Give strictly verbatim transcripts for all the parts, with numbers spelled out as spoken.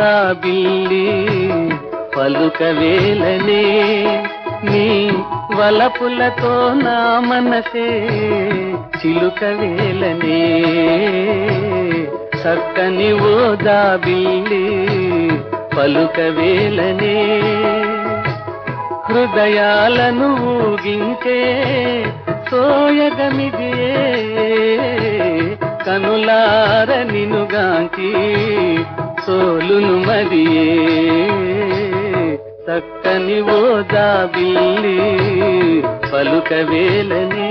జాబిల్లి పలుకవేలనే నీ వలపులతో నా మనసే చిలుకవేలనే చక్కని ఓ జాబిల్లి పలుకవేలనే హృదయాలను ఊగించే సోయగమిదియే కనులార నినుగాంచి సోలును మదియే చక్కని ఓ జాబిల్లి పలుకవేలనే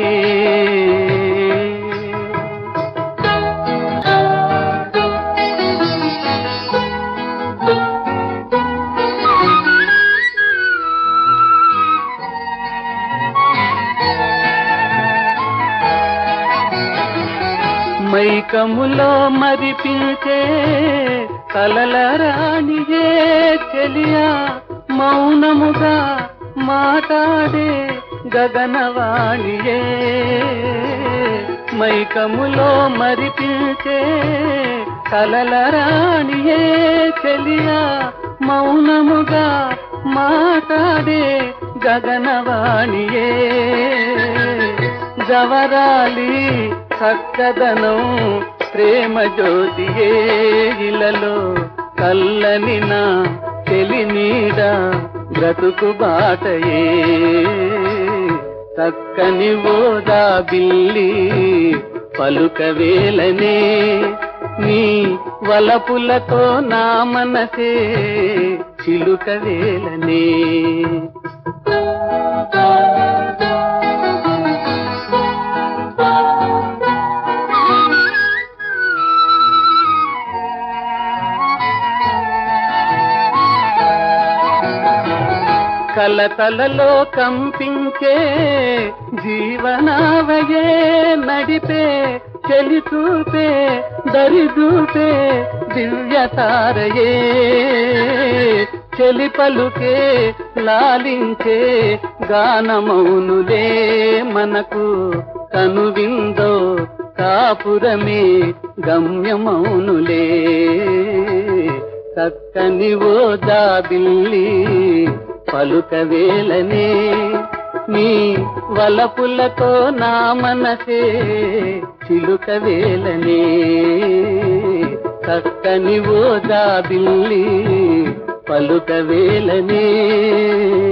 మైకములో మరిపించే కలల రాణియే చెలియా మౌనముగా మాట్లాడే గగనవాణియే మైకములో మరిపించే కలల రాణియే చెలియా మౌనముగా మాట్లాడే గగనవాణియే జవరాలి చక్కదనం ప్రేమ జ్యోతియే ఇలలో కల్లని నా తెలి నీడ బ్రతుకు బాటయే చక్కని ఓ జాబిల్లి పలుకవేలనే నీ వలపులతో నా మనసే చిలుకవేలనే కలతలలో కంపించే జీవనావయే నడిపే చెలిచూపే దరిదూపే దివ్యతారయే చెలి పలుకే లాలించే గానమౌనులే మనకు కనువిందో కాపురమే గమ్యమౌనులే చక్కని ఓ జాబిల్లి పలుకవేలనే నీ వలపులతో నా మనసే చిలుకవేలనే చక్కని ఓ జాబిల్లి పలుకవేలనే